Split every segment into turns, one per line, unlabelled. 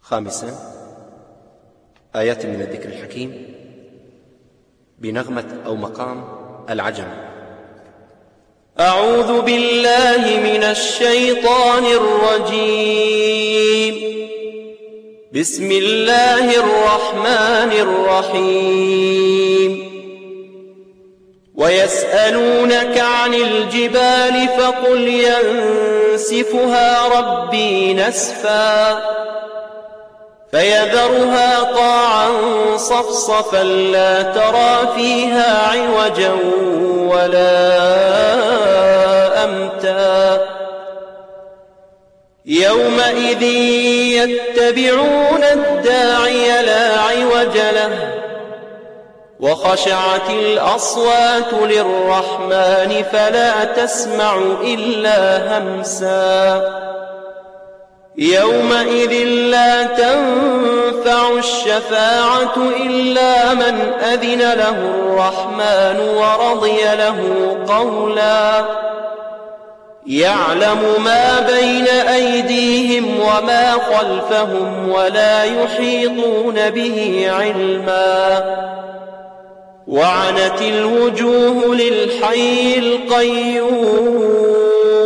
خامسا، آيات من الذكر الحكيم بنغمة أو مقام العجم.
أعوذ بالله من الشيطان الرجيم. بسم الله الرحمن الرحيم. ويسألونك عن الجبال فقل ينسفها ربي نسفا فيذرها قاعا صفصفا لا ترى فيها عوجا ولا أمتا يومئذ يتبعون الداعي لا عوج له وخشعت الأصوات للرحمن فلا تسمع إلا همسا يومئذ لا تنفع الشفاعة إلا من أذن له الرحمن ورضي له قولا يعلم ما بين أيديهم وما خلفهم ولا يحيطون به علما وعنت الوجوه للحي القيوم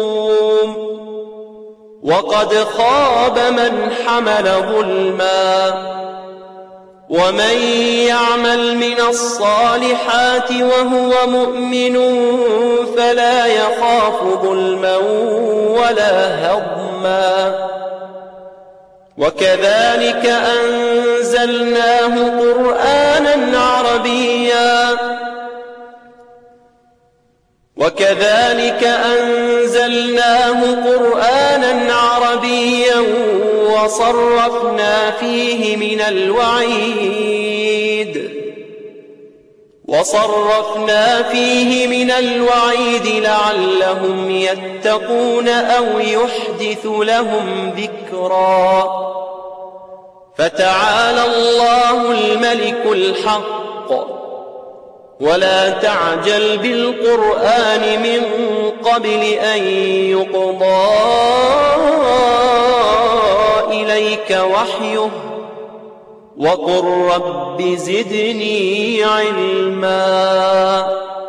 وقد خاب من حمل ظلما ومن يعمل من الصالحات وهو مؤمن فلا يخاف ظلما ولا هضما وكذلك أنزلناه قرآنا عربيا وصرفنا فيه من الوعيد لعلهم يتقون أو يحدث لهم ذكرا فتعالى الله الملك الحق ولا تعجل بالقرآن من قبل أن يقضى إليك وحيه وقل رب زدني علما.